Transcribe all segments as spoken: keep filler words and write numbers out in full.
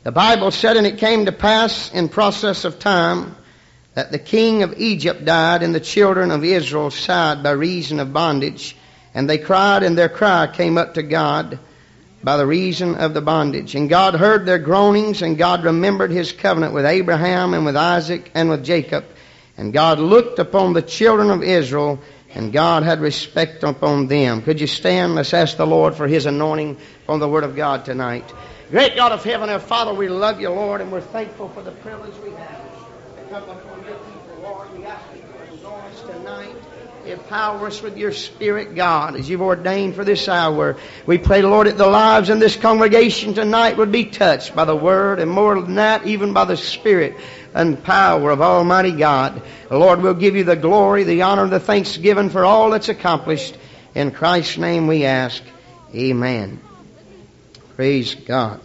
The Bible said, and it came to pass in process of time that the king of Egypt died, and the children of Israel sighed by reason of bondage. And they cried, and their cry came up to God by the reason of the bondage. And God heard their groanings, and God remembered His covenant with Abraham and with Isaac and with Jacob. And God looked upon the children of Israel, and God had respect upon them. Could you stand? Let's ask the Lord for His anointing on the Word of God tonight. Great God of heaven, our Father, we love You, Lord, and we're thankful for the privilege we have to come before Your people, Lord. We ask You to anoint us tonight. Empower us with Your Spirit, God, as You've ordained for this hour. We pray, Lord, that the lives in this congregation tonight would be touched by the Word, and more than that, even by the Spirit and power of Almighty God. Lord, we'll give You the glory, the honor, and the thanksgiving for all that's accomplished. In Christ's name we ask. Amen. Praise God.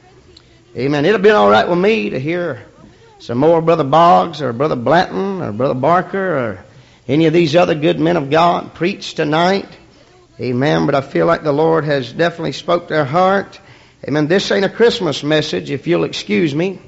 Amen. It'll be all right with me to hear some more Brother Boggs or Brother Blanton or Brother Barker or any of these other good men of God preach tonight. Amen. But I feel like the Lord has definitely spoke to their heart. Amen. This ain't a Christmas message, if you'll excuse me.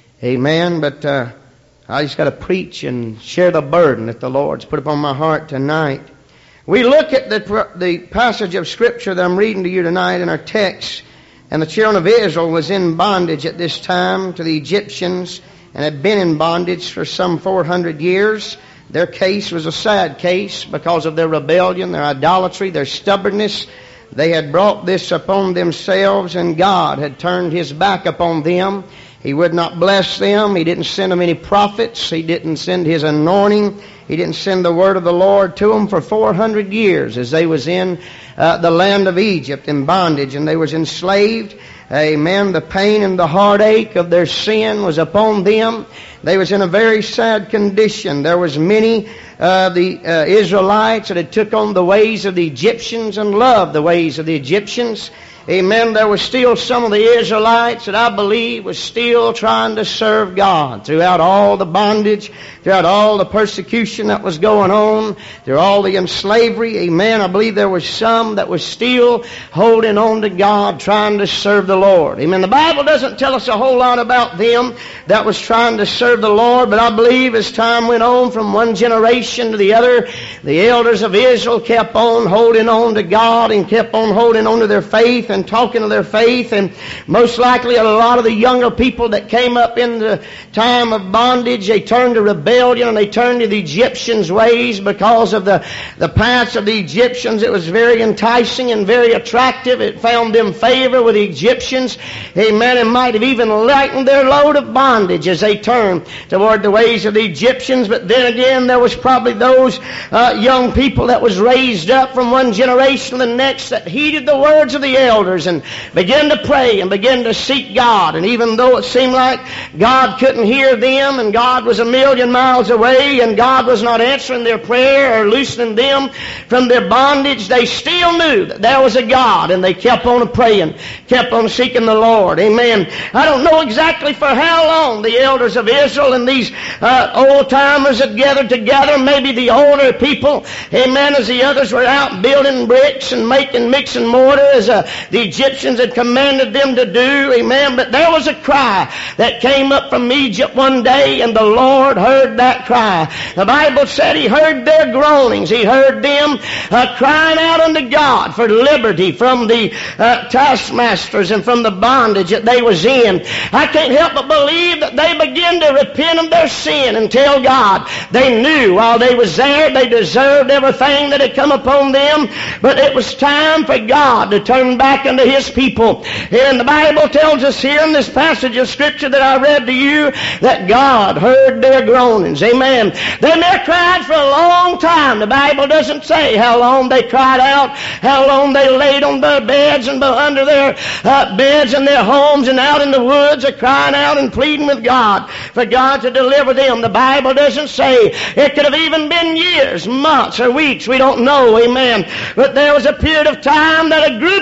Amen. But uh, I just got to preach and share the burden that the Lord's put upon my heart tonight. We look at the, the passage of Scripture that I'm reading to you tonight in our text. And the children of Israel was in bondage at this time to the Egyptians and had been in bondage for some four hundred years. Their case was a sad case because of their rebellion, their idolatry, their stubbornness. They had brought this upon themselves, and God had turned His back upon them. He would not bless them. He didn't send them any prophets. He didn't send His anointing. He didn't send the word of the Lord to them for four hundred years as they was in uh, the land of Egypt in bondage, and they was enslaved. Amen. The pain and the heartache of their sin was upon them. They was in a very sad condition. There was many uh, the uh, Israelites that had took on the ways of the Egyptians and loved the ways of the Egyptians. Amen. There was still some of the Israelites that I believe was still trying to serve God throughout all the bondage, throughout all the persecution that was going on, through all the slavery. Amen. I believe there was some that was still holding on to God, trying to serve the Lord. Amen. The Bible doesn't tell us a whole lot about them that was trying to serve the Lord, but I believe as time went on from one generation to the other, the elders of Israel kept on holding on to God and kept on holding on to their faith and talking of their faith. And most likely a lot of the younger people that came up in the time of bondage, they turned to rebellion and they turned to the Egyptians' ways because of the, the paths of the Egyptians. It was very enticing and very attractive. It found them favor with the Egyptians. Amen. And might have even lightened their load of bondage as they turned toward the ways of the Egyptians. But then again, there was probably those uh, young people that was raised up from one generation to the next that heeded the words of the elders and began to pray and began to seek God. And even though it seemed like God couldn't hear them and God was a million miles away and God was not answering their prayer or loosening them from their bondage, they still knew that there was a God, and they kept on praying, kept on seeking the Lord. Amen. I don't know exactly for how long the elders of Israel and these uh, old-timers had gathered together, maybe the older people, amen, as the others were out building bricks and making mix and mortar as uh, the Egyptians had commanded them to do. Amen. But there was a cry that came up from Egypt one day, and the Lord heard that cry. The Bible said He heard their groanings. He heard them uh, crying out unto God for liberty from the uh, taskmasters and from the bondage that they was in. I can't help but believe that they began to repent of their sin and tell God they knew while they was there they deserved everything that had come upon them, but it was time for God to turn back unto His people. And the Bible tells us here in this passage of Scripture that I read to you that God heard their groanings. Amen. They may have cried for a long time. The Bible doesn't say how long they cried out, how long they laid on their beds and under their uh, beds in their homes and out in the woods, uh, crying out and pleading with God for God to deliver them. The Bible doesn't say. It could have even been years, months, or weeks. We don't know. Amen. But there was a period of time that a group of people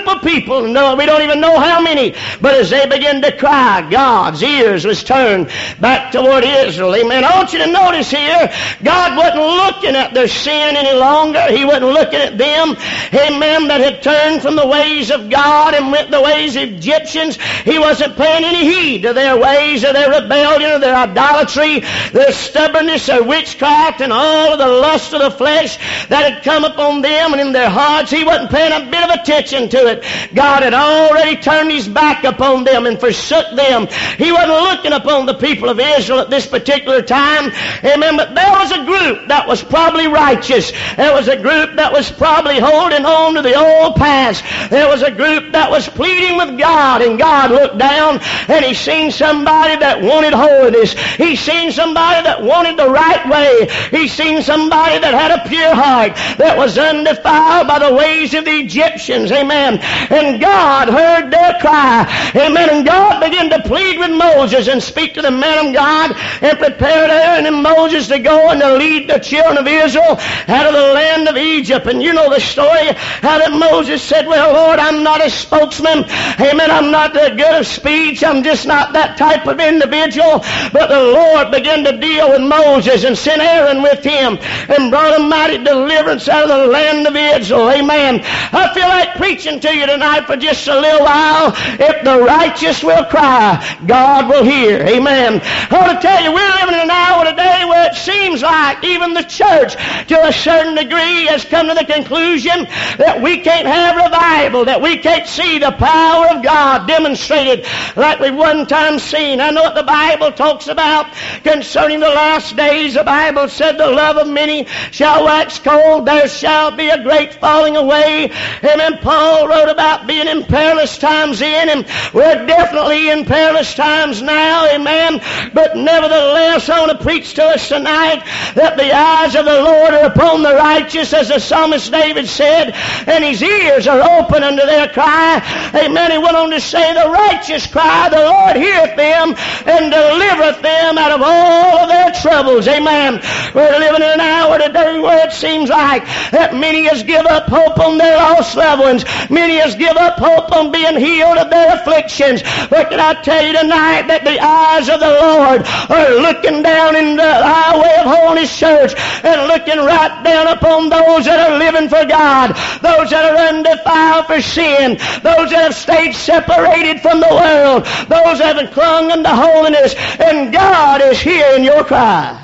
people, no, we don't even know how many, but as they began to cry, God's ears was turned back toward Israel. Amen. I want you to notice here, God wasn't looking at their sin any longer. He wasn't looking at them, amen, that had turned from the ways of God and went the ways of Egyptians. He wasn't paying any heed to their ways, or their rebellion, or their idolatry, their stubbornness, their witchcraft, and all of the lust of the flesh that had come upon them and in their hearts. He wasn't paying a bit of attention to it. God had already turned His back upon them and forsook them. He wasn't looking upon the people of Israel at this particular time. Amen. But there was a group that was probably righteous. There was a group that was probably holding on to the old past. There was a group that was pleading with God, and God looked down and He seen somebody that wanted holiness. He seen somebody that wanted the right way. He seen somebody that had a pure heart, that was undefiled by the ways of the Egyptians. Amen. And God heard their cry. Amen. And God began to plead with Moses and speak to the men of God and prepared Aaron and Moses to go and to lead the children of Israel out of the land of Egypt. And you know the story, how that Moses said, well, Lord, I'm not a spokesman. Amen. I'm not that good of speech. I'm just not that type of individual. But the Lord began to deal with Moses and sent Aaron with him and brought a mighty deliverance out of the land of Israel. Amen. I feel like preaching to you tonight for just a little while. If the righteous will cry, God will hear. Amen. I want to tell you, we're living in an hour today where it seems like even the church, to a certain degree, has come to the conclusion that we can't have revival, that we can't see the power of God demonstrated like we've one time seen. I know what the Bible talks about concerning the last days. The Bible said the love of many shall wax cold. There shall be a great falling away. Amen. Paul wrote about being in perilous times in, and we're definitely in perilous times now. Amen. But nevertheless, I want to preach to us tonight that the eyes of the Lord are upon the righteous, as the psalmist David said, and His ears are open unto their cry. Amen. He went on to say, the righteous cry, the Lord heareth them and delivereth them out of all of their troubles. Amen. We're living in an hour today where it seems like that many has give up hope on their lost loved ones. Many has give up hope on being healed of their afflictions. But can I tell you tonight that the eyes of the Lord are looking down in the highway of Holiness Church and looking right down upon those that are living for God, those that are undefiled for sin, those that have stayed separated from the world, those that have clung unto holiness, and God is hearing your cry.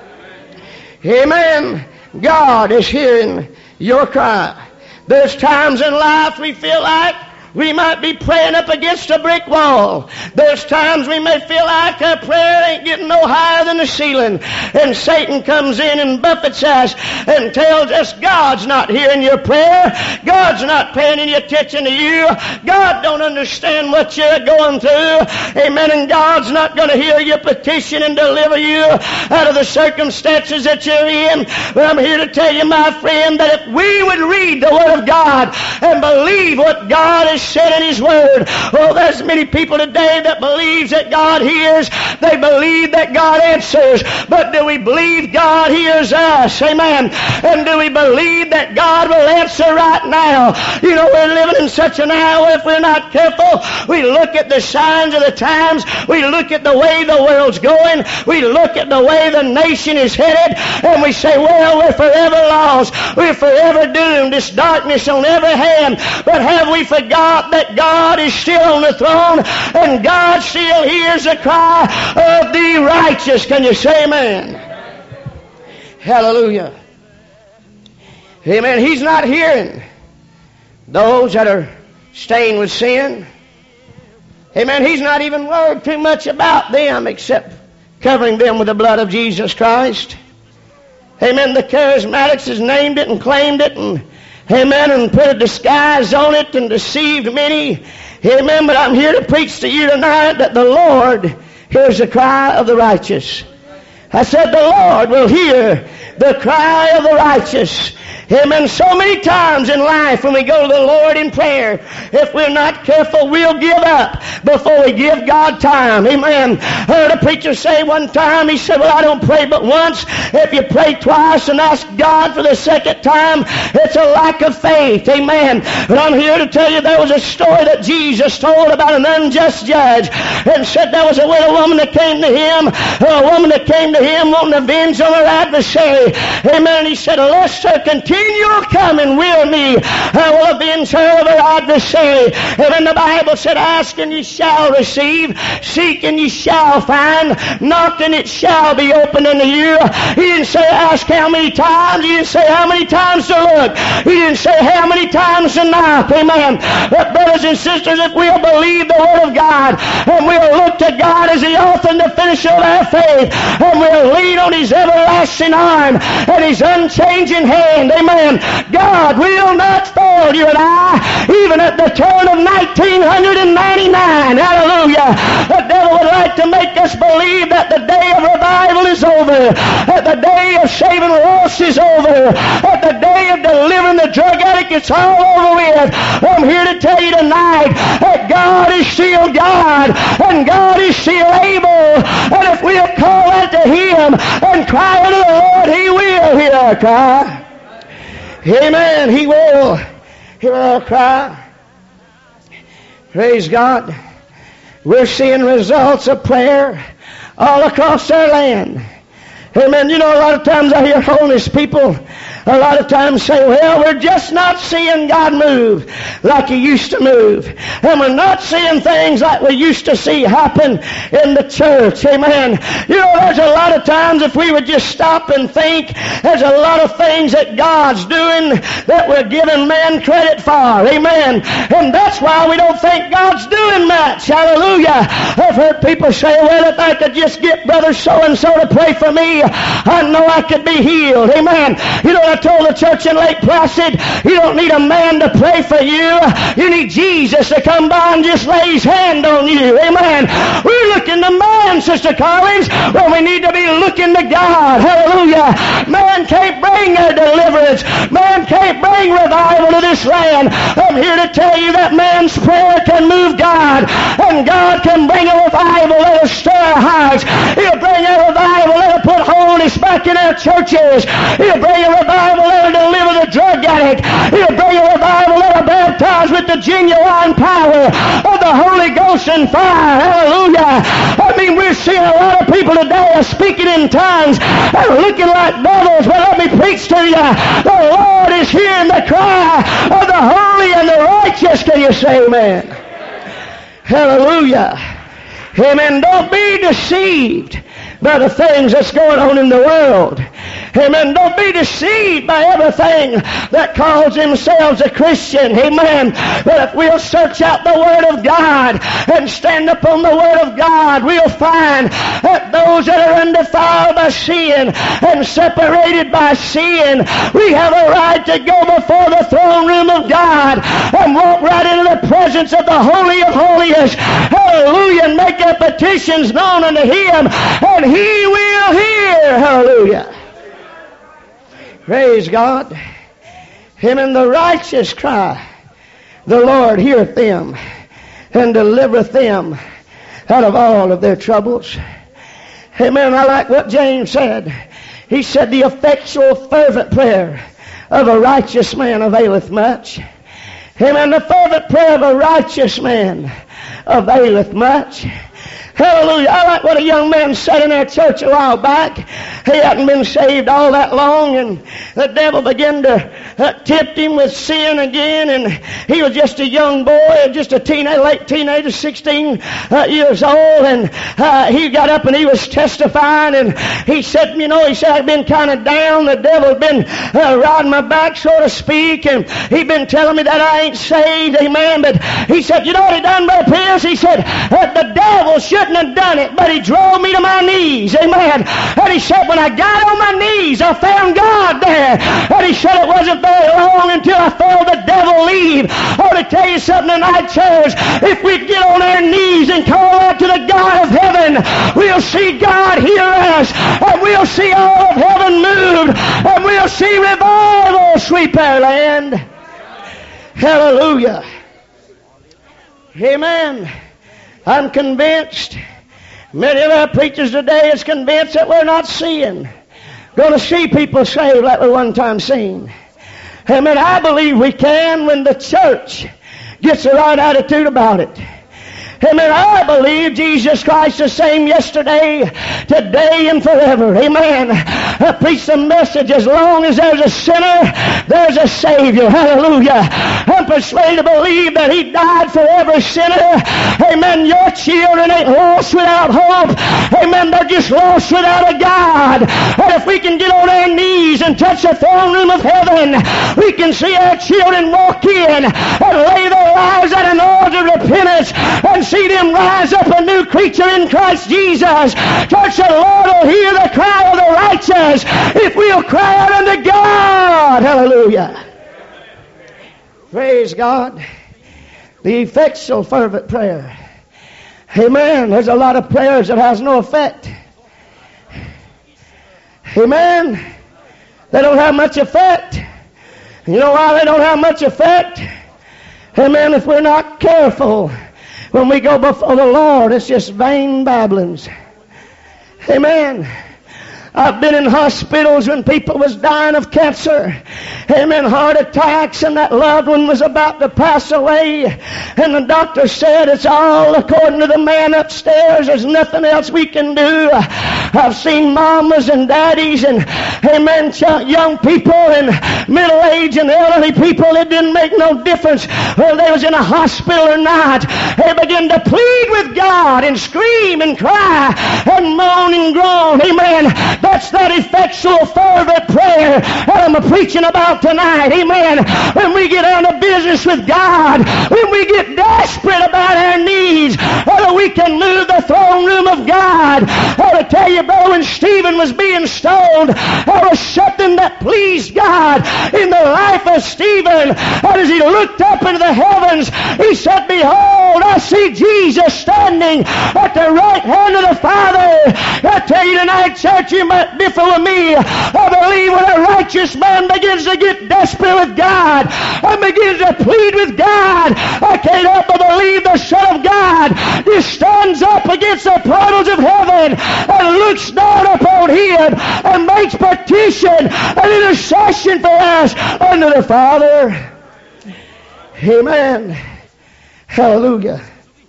Amen. God is hearing your cry. There's times in life we feel like we might be praying up against a brick wall. There's times we may feel like our prayer ain't getting no higher than the ceiling. And Satan comes in and buffets us and tells us God's not hearing your prayer. God's not paying any attention to you. God don't understand what you're going through. Amen. And God's not going to hear your petition and deliver you out of the circumstances that you're in. But I'm here to tell you, my friend, that if we would read the Word of God and believe what God has said in His Word. Oh, there's many people today that believes that God hears. They believe that God answers. But do we believe God hears us? Amen. And do we believe that God will answer right now? You know, we're living in such an hour, if we're not careful, we look at the signs of the times. We look at the way the world's going. We look at the way the nation is headed. And we say, well, we're forever lost. We're forever doomed. This darkness on every hand. But have we forgotten that God is still on the throne and God still hears the cry of the righteous? Can you say amen? Hallelujah. Amen. He's not hearing those that are stained with sin. Amen. He's not even worried too much about them except covering them with the blood of Jesus Christ. Amen. The charismatics has named it and claimed it and amen, and put a disguise on it and deceived many. Amen, but I'm here to preach to you tonight that the Lord hears the cry of the righteous. I said the Lord will hear the cry of the righteous. Amen. So many times in life when we go to the Lord in prayer, if we're not careful, we'll give up before we give God time. Amen. I heard a preacher say one time, he said, well, I don't pray but once. If you pray twice and ask God for the second time, it's a lack of faith. Amen. But I'm here to tell you there was a story that Jesus told about an unjust judge, and said there was a widow woman that came to him, a woman that came to him wanting to avenge on her adversary. Amen. He said, lest her continual coming wear me, I will avenge her of her adversary. And then the Bible said, ask and ye shall receive, seek and ye shall find, knock and it shall be opened unto you. He didn't say ask how many times. He didn't say how many times to look. He didn't say how many times to knock. Amen. But brothers and sisters, if we'll believe the Word of God, and we'll look to God as the author and the finisher of our faith, and we'll lean on His everlasting arm and His unchanging hand, amen, God will not fail you and I, even at the turn of nineteen ninety-nine. Hallelujah. The devil would like to make us believe that the day of revival is over, that the day of saving lost is over, that the day of delivering the drug addict is all over with. I'm here to tell you tonight that God is still God, and God is still able, and if we'll call out to Him and cry unto the Lord, He will hear our cry. Amen. He will hear our cry. Praise God. We're seeing results of prayer all across our land. Amen. You know, a lot of times I hear homeless people a lot of times say, well, we're just not seeing God move like He used to move. And we're not seeing things like we used to see happen in the church. Amen. You know, there's a lot of times if we would just stop and think, there's a lot of things that God's doing that we're giving man credit for. Amen. And that's why we don't think God's doing much. Hallelujah. I've heard people say, well, if I could just get brother so-and-so to pray for me, I know I could be healed. Amen. You know, I told the church in Lake Placid, you don't need a man to pray for you. You need Jesus to come by and just lay His hand on you. Amen. We're looking to man, Sister Collins, when we need to be looking to God. Hallelujah. Man can't bring a deliverance. Man can't bring revival to this land. I'm here to tell you that man's prayer can move God, and God can bring a revival that'll stir our hearts. He'll bring a revival that'll put holiness back in our churches. He'll bring a revival that'll deliver the drug addict. He'll bring a revival that'll baptize with the genuine power of the Holy Ghost and fire. Hallelujah. I mean, we're seeing a lot of people today are speaking in tongues and looking like devils, but let me preach to you. The Lord is hearing the cry of the holy and the righteous. Can you say amen? Hallelujah. Amen. Don't be deceived by the things that's going on in the world. Amen. Don't be deceived by everything that calls themselves a Christian. Amen. But if we'll search out the Word of God and stand upon the Word of God, we'll find that those that are undefiled by sin and separated by sin, we have a right to go before the throne room of God and walk right into the presence of the Holy of Holies. Hallelujah. And make our petitions known unto Him, and He will hear. Hallelujah. Praise God. Him and the righteous cry, the Lord heareth them and delivereth them out of all of their troubles. Amen. I like what James said. He said, the effectual fervent prayer of a righteous man availeth much. Amen. The fervent prayer of a righteous man availeth much. Hallelujah. I like what a young man said in our church a while back. He hadn't been saved all that long, and the devil began to uh, tempt him with sin again, and he was just a young boy, just a teenager, late teenager, sixteen uh, years old, and uh, he got up and he was testifying, and he said, you know, he said, I've been kind of down. The devil's been uh, riding my back, so to speak, and he'd been telling me that I ain't saved, amen, but he said, you know what he done, Brother Pierce? He said, uh, the devil shouldn't have done it, but he drove me to my knees, amen. And he said, when I got on my knees, I found God there. And he said, it wasn't very long until I felt the devil leave. I want to tell you something tonight, church. If we get on our knees and call out to the God of heaven, we'll see God hear us, and we'll see all of heaven moved, and we'll see revival sweep our land. Hallelujah. Amen. I'm convinced, many of our preachers today is convinced that we're not seeing, going to see people saved like we one time seen. Amen. I believe we can when the church gets the right attitude about it. Amen. I believe Jesus Christ is the same yesterday, today, and forever. Amen. I preach the message, as long as there's a sinner, there's a Savior. Hallelujah. I'm persuaded to believe that He died for every sinner. Amen. Your children ain't lost without hope. Amen. They're just lost without a God. And if we can get on our knees and touch the throne room of heaven, we can see our children walk in and lay their lives at an altar of repentance and see them rise up a new creature in Christ Jesus. Church, the Lord will hear the cry of the righteous if we'll cry out unto God. Hallelujah. Praise God. The effectual fervent prayer. Amen. There's a lot of prayers that has no effect. Amen. They don't have much effect. You know why they don't have much effect? Amen. If we're not careful, when we go before the Lord, it's just vain babblings. Amen. I've been in hospitals when people was dying of cancer. Amen. Heart attacks, and that loved one was about to pass away. And the doctor said, it's all according to the man upstairs. There's nothing else we can do. I've seen mamas and daddies and, amen, young people and middle-aged and elderly people. It didn't make no difference whether they was in a hospital or not. They began to plead with God and scream and cry and moan and groan. Amen. That's that effectual, fervent prayer that I'm preaching about tonight. Amen. When we get on to business with God, when we get desperate about our needs, whether we can move the throne room of God. I want to tell you, bro, when Stephen was being stoned, there was something that pleased God in the life of Stephen. And as he looked up into the heavens, he said, behold, I see Jesus standing at the right hand of the Father. I tell you tonight, church, you might differ with me. I believe when a righteous man begins to get desperate with God and begins to plead with God, I can't help but believe the Son of God just stands up against the portals of heaven and looks down upon him and makes petition and intercession for us unto the Father. Amen. Hallelujah.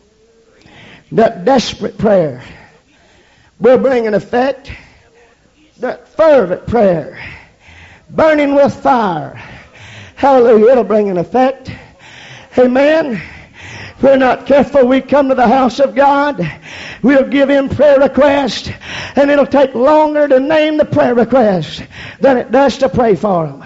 That desperate prayer will bring an effect. That fervent prayer, burning with fire, hallelujah, it'll bring an effect. Amen. If we're not careful, we come to the house of God, we'll give Him prayer requests, and it'll take longer to name the prayer requests than it does to pray for them.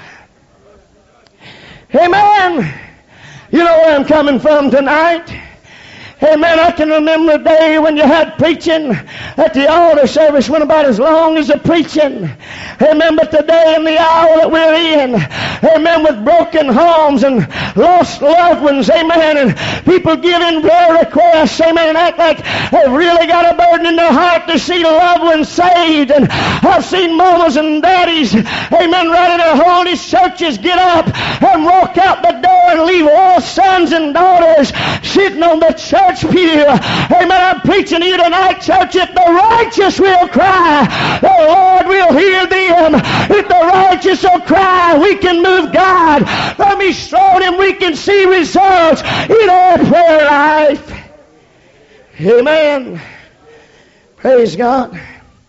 Amen. You know where I'm coming from tonight? Amen. I can remember a day when you had preaching at the altar service went about as long as the preaching. Amen. But the day and the hour that we're in, amen, with broken homes and lost loved ones, amen, and people giving prayer requests, amen, and act like they've really got a burden in their heart to see loved ones saved. And I've seen mamas and daddies, amen, right in their holy churches get up and walk out the door and leave all sons and daughters sitting on the church pew. Amen. I'm preaching to you tonight, church. If the righteous will cry, the Lord will hear them. If the righteous will cry, we can move God. Let me show them we can see results in our prayer life. Amen. Praise God.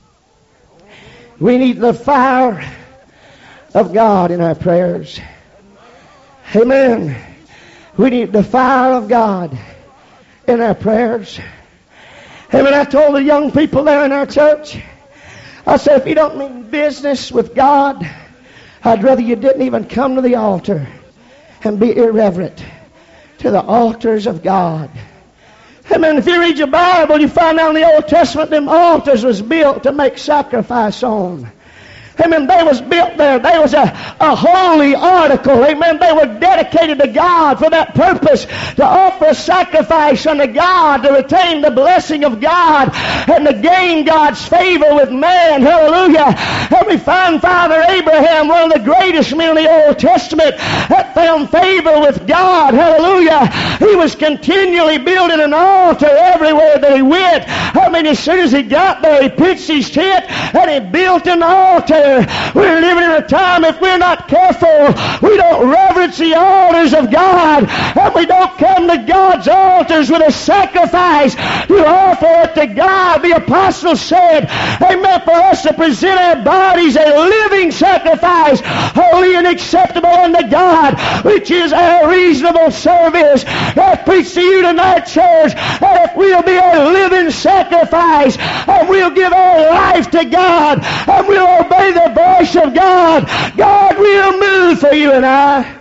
We need the fire of God in our prayers. Amen. We need the fire of God in our prayers. Amen. I told the young people there in our church, I said, if you don't mean business with God, I'd rather you didn't even come to the altar and be irreverent to the altars of God. Amen. If you read your Bible, you find out in the Old Testament them altars was built to make sacrifice on. Amen. They was built there. They was a, a holy article. Amen. They were dedicated to God for that purpose, to offer a sacrifice unto God, to retain the blessing of God, and to gain God's favor with man. Hallelujah. And we find Father Abraham, one of the greatest men in the Old Testament, that found favor with God. Hallelujah. He was continually building an altar everywhere that he went. I mean, as soon as he got there, he pitched his tent and he built an altar. We're living in a time, if we're not careful, we don't reverence the altars of God, and we don't come to God's altars with a sacrifice to offer it to God. The apostle said, amen, for us to present our bodies a living sacrifice, holy and acceptable unto God, which is our reasonable service. I preach to you tonight, church, that if we'll be a living sacrifice, and we'll give our life to God, and we'll obey the voice of God, God will move for you and I.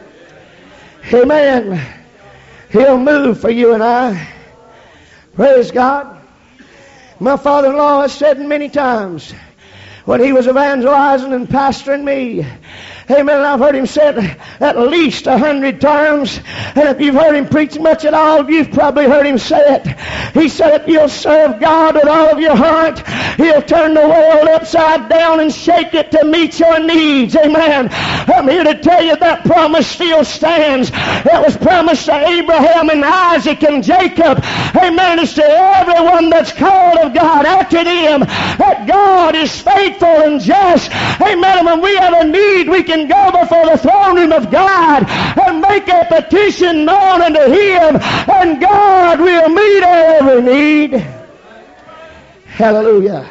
Amen. He'll move for you and I. Praise God. My father-in-law has said many times when he was evangelizing and pastoring me, amen, I've heard him say it at least a hundred times. And if you've heard him preach much at all, you've probably heard him say it. He said, if you'll serve God with all of your heart, He'll turn the world upside down and shake it to meet your needs. Amen. I'm here to tell you that promise still stands. It was promised to Abraham and Isaac and Jacob. Amen. It's to everyone that's called of God. After them, that God is faithful and just. Amen. And when we have a need, we can go before the throne room of God and make a petition known unto Him, and God will meet our every need. Hallelujah.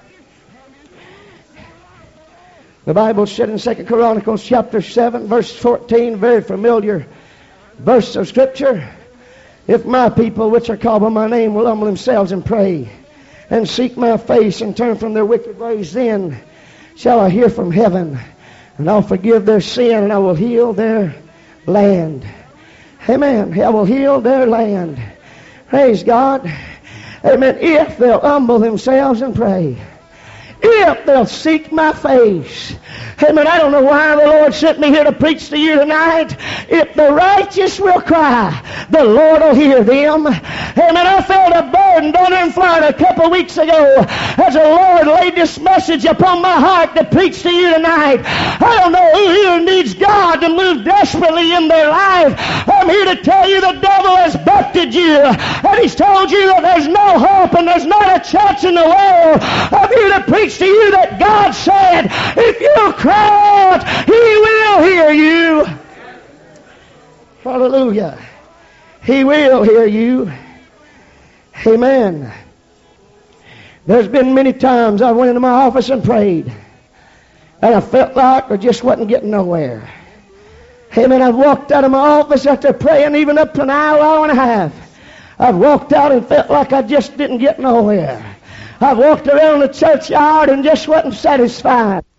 The Bible said in Second Chronicles chapter seven, verse fourteen, very familiar verse of Scripture, if my people which are called by my name will humble themselves and pray and seek my face and turn from their wicked ways, then shall I hear from heaven, and I'll forgive their sin, and I will heal their land. Amen. I will heal their land. Praise God. Amen. If they'll humble themselves and pray. If they'll seek my face. Amen. I don't know why the Lord sent me here to preach to you tonight. If the righteous will cry, the Lord will hear them. Amen. I felt a burden down there in Florida a couple of weeks ago as the Lord laid this message upon my heart to preach to you tonight. I don't know who here needs God to move desperately in their life. I'm here to tell you the devil has bucked you, and he's told you that there's no hope and there's not a chance in the world. I'm here to preach to you that God said, if you cry out, He will hear you. Hallelujah. He will hear you. Amen. There's been many times I went into my office and prayed, and I felt like I just wasn't getting nowhere. Amen. I've walked out of my office after praying even up to an hour, hour and a half. I've walked out and felt like I just didn't get nowhere. I've walked around the churchyard and just wasn't satisfied.